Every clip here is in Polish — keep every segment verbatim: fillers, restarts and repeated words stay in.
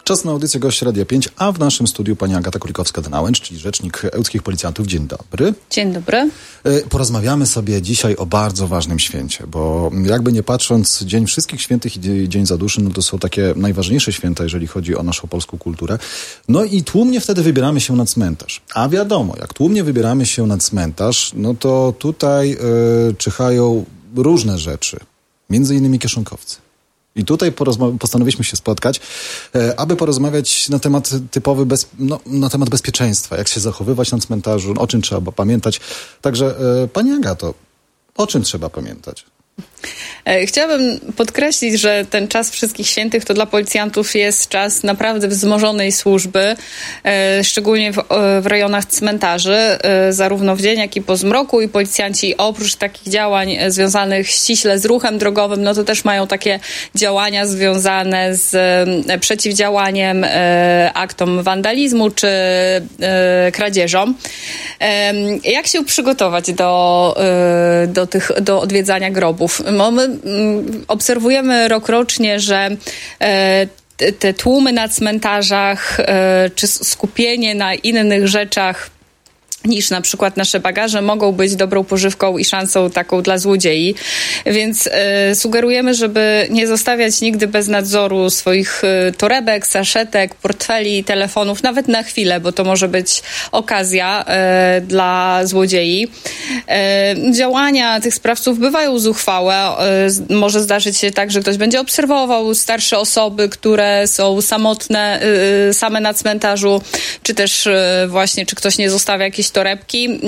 Czas na audycję Gość Radia pięć, a w naszym studiu pani Agata Kulikowska-Dynałęcz, czyli rzecznik ełckich policjantów. Dzień dobry. Dzień dobry. Porozmawiamy sobie dzisiaj o bardzo ważnym święcie, bo jakby nie patrząc, Dzień Wszystkich Świętych i Dzień Zaduszny, no to są takie najważniejsze święta, jeżeli chodzi o naszą polską kulturę. No i tłumnie wtedy wybieramy się na cmentarz. A wiadomo, jak tłumnie wybieramy się na cmentarz, no to tutaj yy, czyhają różne rzeczy, między innymi kieszonkowcy. I tutaj porozma- postanowiliśmy się spotkać, e, aby porozmawiać na temat typowy, bez, no, na temat bezpieczeństwa, jak się zachowywać na cmentarzu, o czym trzeba pamiętać. Także e, pani Agato, o czym trzeba pamiętać? Chciałabym podkreślić, że ten czas Wszystkich Świętych to dla policjantów jest czas naprawdę wzmożonej służby, szczególnie w, w rejonach cmentarzy, zarówno w dzień, jak i po zmroku. I policjanci oprócz takich działań związanych ściśle z ruchem drogowym, no to też mają takie działania związane z przeciwdziałaniem aktom wandalizmu czy kradzieżom. Jak się przygotować do, do, tych, do odwiedzania grobów? My obserwujemy rokrocznie, że te tłumy na cmentarzach czy skupienie na innych rzeczach niż na przykład nasze bagaże mogą być dobrą pożywką i szansą taką dla złodziei. Więc y, sugerujemy, żeby nie zostawiać nigdy bez nadzoru swoich y, torebek, saszetek, portfeli, telefonów, nawet na chwilę, bo to może być okazja y, dla złodziei. Y, działania tych sprawców bywają zuchwałe. Y, może zdarzyć się tak, że ktoś będzie obserwował starsze osoby, które są samotne, y, same na cmentarzu, czy też y, właśnie, czy ktoś nie zostawia jakiejś torebki yy,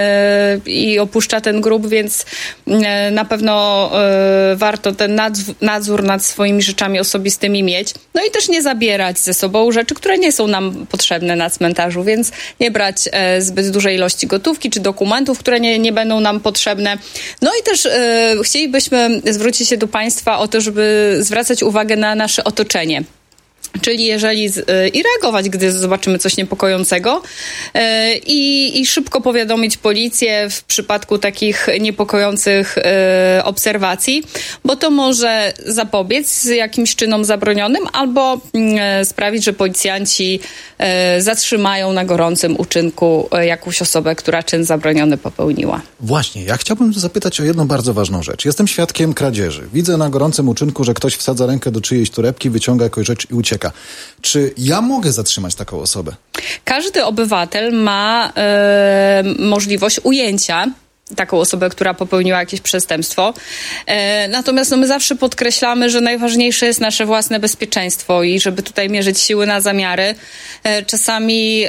i opuszcza ten grób, więc yy, na pewno yy, warto ten nadzór, nadzór nad swoimi rzeczami osobistymi mieć. No i też nie zabierać ze sobą rzeczy, które nie są nam potrzebne na cmentarzu, więc nie brać yy, zbyt dużej ilości gotówki czy dokumentów, które nie, nie będą nam potrzebne. No i też yy, chcielibyśmy zwrócić się do państwa o to, żeby zwracać uwagę na nasze otoczenie. Czyli jeżeli z, y, i reagować, gdy zobaczymy coś niepokojącego y, i, i szybko powiadomić policję w przypadku takich niepokojących y, obserwacji, bo to może zapobiec jakimś czynom zabronionym albo y, sprawić, że policjanci y, zatrzymają na gorącym uczynku y, jakąś osobę, która czyn zabroniony popełniła. Właśnie, ja chciałbym zapytać o jedną bardzo ważną rzecz. Jestem świadkiem kradzieży. Widzę na gorącym uczynku, że ktoś wsadza rękę do czyjejś torebki, wyciąga jakąś rzecz i ucieka. Czy ja mogę zatrzymać taką osobę? Każdy obywatel ma e, możliwość ujęcia taką osobę, która popełniła jakieś przestępstwo. E, natomiast no, my zawsze podkreślamy, że najważniejsze jest nasze własne bezpieczeństwo i żeby tutaj mierzyć siły na zamiary. E, czasami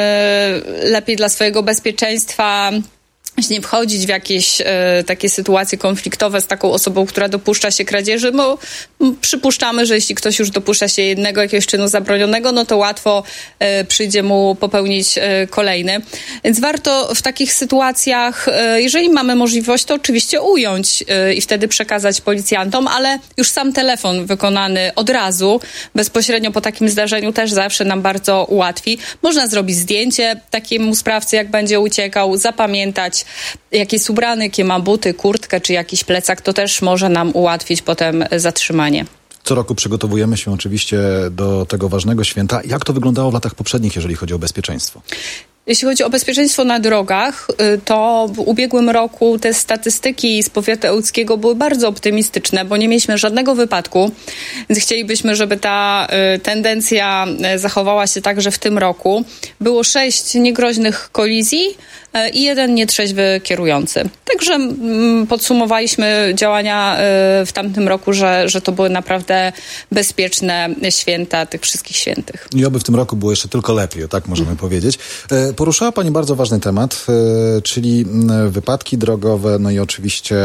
e, lepiej dla swojego bezpieczeństwa nie wchodzić w jakieś e, takie sytuacje konfliktowe z taką osobą, która dopuszcza się kradzieży, bo m, przypuszczamy, że jeśli ktoś już dopuszcza się jednego jakiegoś czynu zabronionego, no to łatwo e, przyjdzie mu popełnić e, kolejny. Więc warto w takich sytuacjach, e, jeżeli mamy możliwość, to oczywiście ująć e, i wtedy przekazać policjantom, ale już sam telefon wykonany od razu, bezpośrednio po takim zdarzeniu też zawsze nam bardzo ułatwi. Można zrobić zdjęcie takiemu sprawcy, jak będzie uciekał, zapamiętać, jaki jest ubrany, jakie ma buty, kurtkę czy jakiś plecak, to też może nam ułatwić potem zatrzymanie. Co roku przygotowujemy się oczywiście do tego ważnego święta. Jak to wyglądało w latach poprzednich, jeżeli chodzi o bezpieczeństwo? Jeśli chodzi o bezpieczeństwo na drogach, to w ubiegłym roku te statystyki z powiatu ełckiego były bardzo optymistyczne, bo nie mieliśmy żadnego wypadku, więc chcielibyśmy, żeby ta tendencja zachowała się także w tym roku. Było sześć niegroźnych kolizji i jeden nietrzeźwy kierujący. Także podsumowaliśmy działania w tamtym roku, że, że to były naprawdę bezpieczne święta tych wszystkich świętych. I oby w tym roku było jeszcze tylko lepiej, tak możemy mm. powiedzieć. Poruszyła pani bardzo ważny temat, czyli wypadki drogowe, no i oczywiście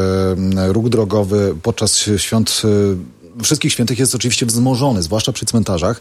ruch drogowy podczas świąt Wszystkich Świętych jest oczywiście wzmożony, zwłaszcza przy cmentarzach.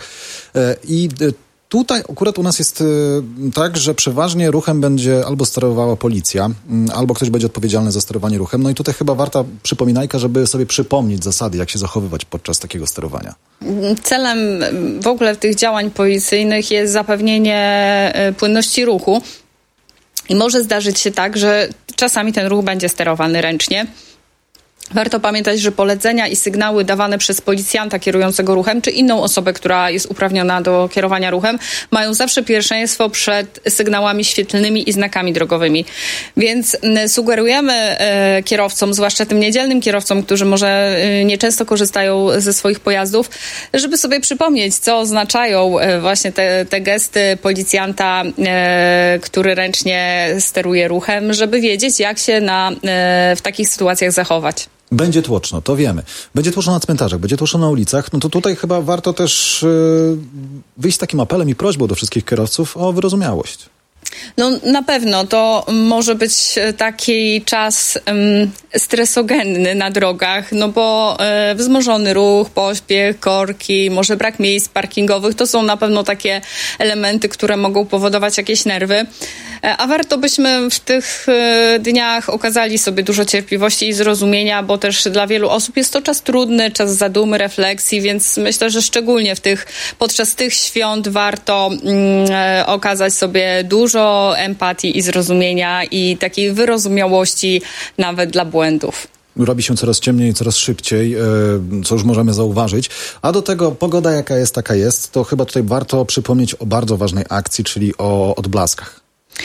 I tutaj akurat u nas jest tak, że przeważnie ruchem będzie albo sterowała policja, albo ktoś będzie odpowiedzialny za sterowanie ruchem. No i tutaj chyba warta przypominajka, żeby sobie przypomnieć zasady, jak się zachowywać podczas takiego sterowania. Celem w ogóle tych działań policyjnych jest zapewnienie płynności ruchu. I może zdarzyć się tak, że czasami ten ruch będzie sterowany ręcznie. Warto pamiętać, że polecenia i sygnały dawane przez policjanta kierującego ruchem, czy inną osobę, która jest uprawniona do kierowania ruchem, mają zawsze pierwszeństwo przed sygnałami świetlnymi i znakami drogowymi. Więc sugerujemy e, kierowcom, zwłaszcza tym niedzielnym kierowcom, którzy może e, nieczęsto korzystają ze swoich pojazdów, żeby sobie przypomnieć, co oznaczają e, właśnie te, te gesty policjanta, e, który ręcznie steruje ruchem, żeby wiedzieć, jak się na, e, w takich sytuacjach zachować. Będzie tłoczno, to wiemy. Będzie tłoczno na cmentarzach, będzie tłoczno na ulicach. No to tutaj chyba warto też yy, wyjść z takim apelem i prośbą do wszystkich kierowców o wyrozumiałość. No na pewno to może być taki czas um, stresogenny na drogach, no bo e, wzmożony ruch, pośpiech, korki, może brak miejsc parkingowych, to są na pewno takie elementy, które mogą powodować jakieś nerwy. E, a warto byśmy w tych e, dniach okazali sobie dużo cierpliwości i zrozumienia, bo też dla wielu osób jest to czas trudny, czas zadumy, refleksji, więc myślę, że szczególnie w tych, podczas tych świąt warto mm, e, okazać sobie dużo empatii i zrozumienia i takiej wyrozumiałości nawet dla błędów. Robi się coraz ciemniej, coraz szybciej, co już możemy zauważyć. A do tego pogoda jaka jest, taka jest, to chyba tutaj warto przypomnieć o bardzo ważnej akcji, czyli o odblaskach.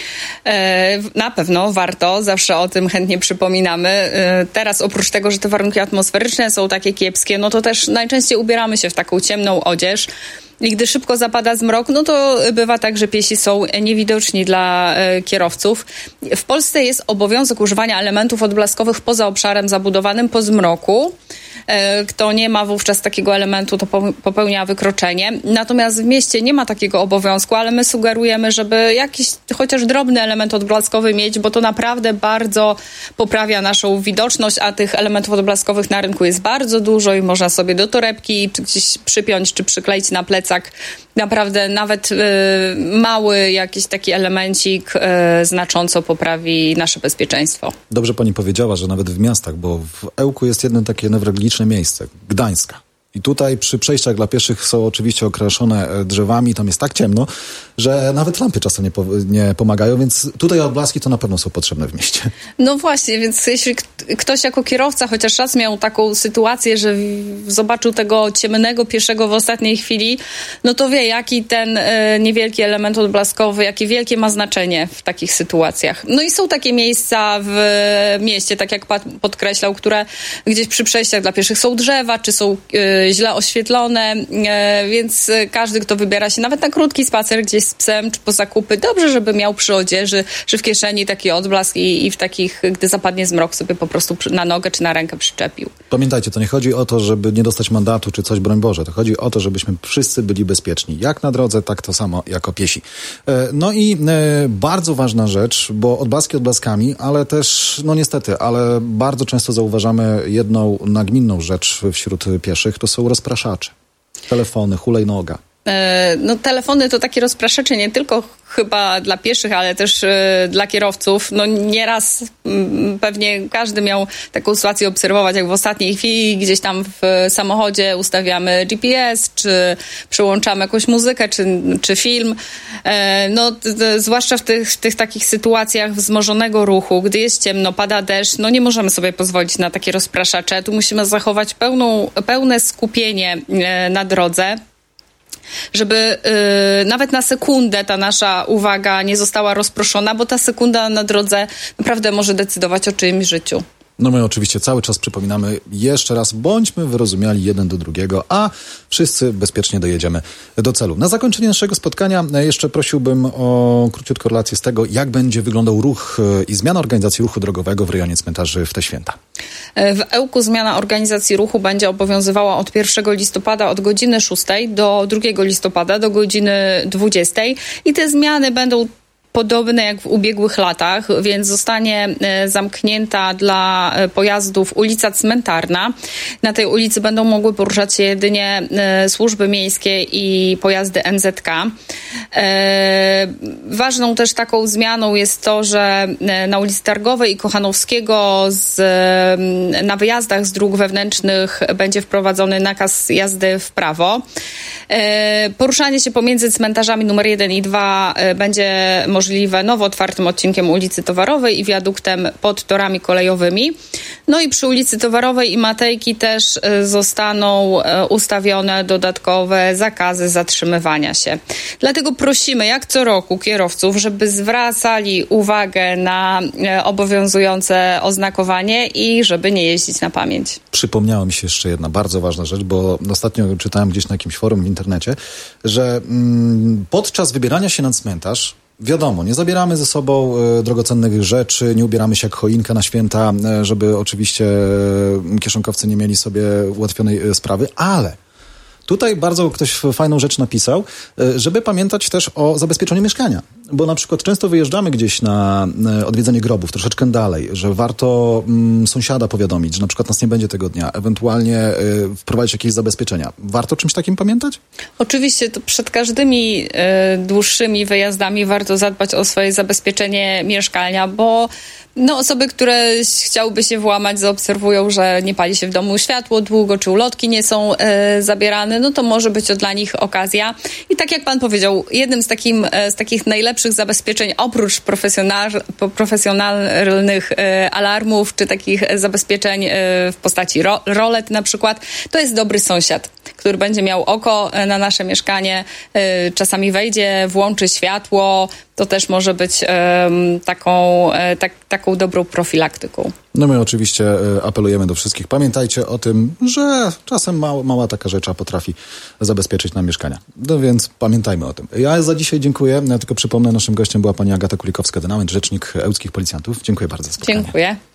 Na pewno warto, zawsze o tym chętnie przypominamy. Teraz oprócz tego, że te warunki atmosferyczne są takie kiepskie, no to też najczęściej ubieramy się w taką ciemną odzież. I gdy szybko zapada zmrok, no to bywa tak, że piesi są niewidoczni dla e, kierowców. W Polsce jest obowiązek używania elementów odblaskowych poza obszarem zabudowanym po zmroku. E, kto nie ma wówczas takiego elementu, to po, popełnia wykroczenie. Natomiast w mieście nie ma takiego obowiązku, ale my sugerujemy, żeby jakiś chociaż drobny element odblaskowy mieć, bo to naprawdę bardzo poprawia naszą widoczność, a tych elementów odblaskowych na rynku jest bardzo dużo i można sobie do torebki czy gdzieś przypiąć, czy przykleić na plecach. Naprawdę nawet y, mały jakiś taki elemencik y, znacząco poprawi nasze bezpieczeństwo. Dobrze pani powiedziała, że nawet w miastach, bo w Ełku jest jedno takie newralgiczne miejsce, Gdańska. I tutaj przy przejściach dla pieszych są oczywiście okraszone drzewami, tam jest tak ciemno, że nawet lampy czasem nie, po, nie pomagają, więc tutaj odblaski to na pewno są potrzebne w mieście. No właśnie, więc jeśli ktoś jako kierowca chociaż raz miał taką sytuację, że zobaczył tego ciemnego pieszego w ostatniej chwili, no to wie, jaki ten e, niewielki element odblaskowy, jakie wielkie ma znaczenie w takich sytuacjach. No i są takie miejsca w mieście, tak jak pan podkreślał, które gdzieś przy przejściach dla pieszych są drzewa, czy są e, źle oświetlone, e, więc każdy, kto wybiera się nawet na krótki spacer gdzieś z psem, czy po zakupy, dobrze, żeby miał przy odzieży, czy w kieszeni taki odblask i, i w takich, gdy zapadnie zmrok, sobie po prostu na nogę czy na rękę przyczepił. Pamiętajcie, to nie chodzi o to, żeby nie dostać mandatu, czy coś, broń Boże. To chodzi o to, żebyśmy wszyscy byli bezpieczni. Jak na drodze, tak to samo jako piesi. E, no i e, bardzo ważna rzecz, bo odblaski odblaskami, ale też, no niestety, ale bardzo często zauważamy jedną nagminną rzecz wśród pieszych, to są rozpraszacze. Telefony, hulajnoga. No telefony to takie rozpraszacze nie tylko chyba dla pieszych, ale też y, dla kierowców. No nieraz y, pewnie każdy miał taką sytuację obserwować, jak w ostatniej chwili gdzieś tam w samochodzie ustawiamy G P S, czy przyłączamy jakąś muzykę, czy, czy film. E, no t, t, zwłaszcza w tych, w tych takich sytuacjach wzmożonego ruchu, gdy jest ciemno, pada deszcz, no nie możemy sobie pozwolić na takie rozpraszacze. Tu musimy zachować pełną, pełne skupienie e, na drodze, żeby y, nawet na sekundę ta nasza uwaga nie została rozproszona, bo ta sekunda na drodze naprawdę może decydować o czyimś życiu. No my oczywiście cały czas przypominamy jeszcze raz, bądźmy wyrozumiali jeden do drugiego, a wszyscy bezpiecznie dojedziemy do celu. Na zakończenie naszego spotkania jeszcze prosiłbym o króciutką relację z tego, jak będzie wyglądał ruch i zmiana organizacji ruchu drogowego w rejonie cmentarzy w te święta. W Ełku zmiana organizacji ruchu będzie obowiązywała od pierwszego listopada od godziny szóstej do drugiego listopada do godziny dwudziestej i te zmiany będą podobne jak w ubiegłych latach, więc zostanie zamknięta dla pojazdów ulica Cmentarna. Na tej ulicy będą mogły poruszać się jedynie służby miejskie i pojazdy N Z K. Ważną też taką zmianą jest to, że na ulicy Targowej i Kochanowskiego z, na wyjazdach z dróg wewnętrznych będzie wprowadzony nakaz jazdy w prawo. Poruszanie się pomiędzy cmentarzami numer jeden i dwa będzie możliwe możliwe nowo otwartym odcinkiem ulicy Towarowej i wiaduktem pod torami kolejowymi. No i przy ulicy Towarowej i Matejki też zostaną ustawione dodatkowe zakazy zatrzymywania się. Dlatego prosimy, jak co roku, kierowców, żeby zwracali uwagę na obowiązujące oznakowanie i żeby nie jeździć na pamięć. Przypomniała mi się jeszcze jedna bardzo ważna rzecz, bo ostatnio czytałem gdzieś na jakimś forum w internecie, że mm, podczas wybierania się na cmentarz, wiadomo, nie zabieramy ze sobą e, drogocennych rzeczy, nie ubieramy się jak choinka na święta, e, żeby oczywiście e, kieszonkowcy nie mieli sobie ułatwionej e, sprawy, ale tutaj bardzo ktoś fajną rzecz napisał, żeby pamiętać też o zabezpieczeniu mieszkania. Bo na przykład często wyjeżdżamy gdzieś na odwiedzenie grobów, troszeczkę dalej, że warto mm, sąsiada powiadomić, że na przykład nas nie będzie tego dnia, ewentualnie y, wprowadzić jakieś zabezpieczenia. Warto o czymś takim pamiętać? Oczywiście to przed każdymi y, dłuższymi wyjazdami warto zadbać o swoje zabezpieczenie mieszkania, bo no, osoby, które chciałyby się włamać, zaobserwują, że nie pali się w domu światło długo, czy ulotki nie są e, zabierane, no to może być to dla nich okazja. I tak jak pan powiedział, jednym z, takim, e, z takich najlepszych zabezpieczeń, oprócz profesjonal, profesjonalnych e, alarmów, czy takich zabezpieczeń e, w postaci ro, rolet na przykład, to jest dobry sąsiad, który będzie miał oko na nasze mieszkanie, e, czasami wejdzie, włączy światło. To też może być um, taką, e, tak, taką dobrą profilaktyką. No my oczywiście e, apelujemy do wszystkich. Pamiętajcie o tym, że czasem mała, mała taka rzecz potrafi zabezpieczyć nam mieszkania. No więc pamiętajmy o tym. Ja za dzisiaj dziękuję. Ja tylko przypomnę, naszym gościem była pani Agata Kulikowska-Dynamit, rzecznik ełckich policjantów. Dziękuję bardzo za spotkanie. Dziękuję.